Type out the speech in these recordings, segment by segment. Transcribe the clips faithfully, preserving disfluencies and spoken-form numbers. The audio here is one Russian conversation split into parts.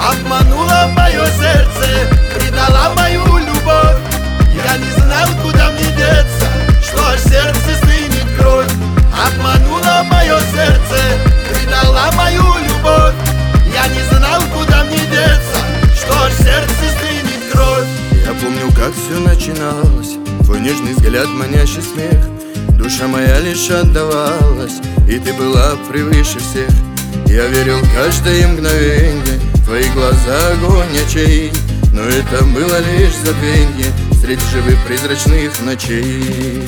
Обманула мое сердце, предала мою любовь. Я не знал, куда мне деться, что аж сердце стынет кровь. Обманула мое сердце, предала мою любовь. Я не знал, куда мне деться, что аж сердце стынет кровь. Я помню, как все начиналось, твой нежный взгляд, манящий смех. Душа моя лишь отдавалась, и ты была превыше всех. Я верил в каждое мгновенье, твои глаза огонь очей. Но это было лишь забвенье среди живых призрачных ночей.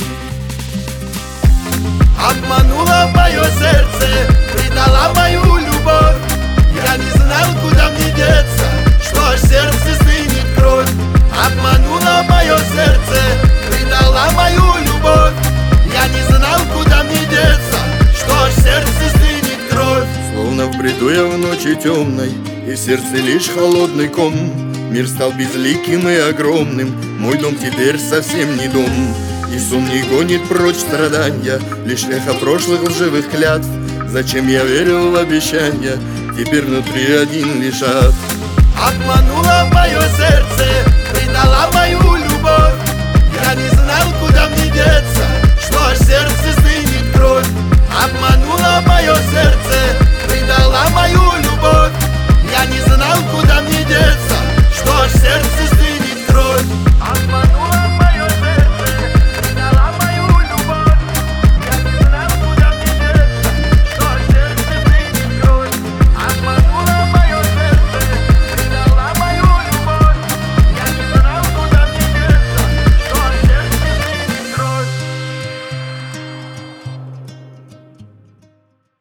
Обманула мое сердце, предала мою любовь. Я не знал, куда мне деться, что аж сердце стынет кровь. Обманула мое сердце, предала мою любовь. Я не знал, куда мне деться, что аж сердце стынет кровь. Словно в бреду я в ночи темной, и в сердце лишь холодный ком. Мир стал безликим и огромным, мой дом теперь совсем не дом. И сон не гонит прочь страдания, лишь эхо прошлых лживых клятв. Зачем я верил в обещания, теперь внутри один лишь ад. Обманула мое сердце, предала мою любовь. Я не знал, куда мне деться, что аж сердце стынет кровь. Обманула мое сердце, предала мою любовь. Я не знал, куда мне деться, что аж сердце стынет кровь.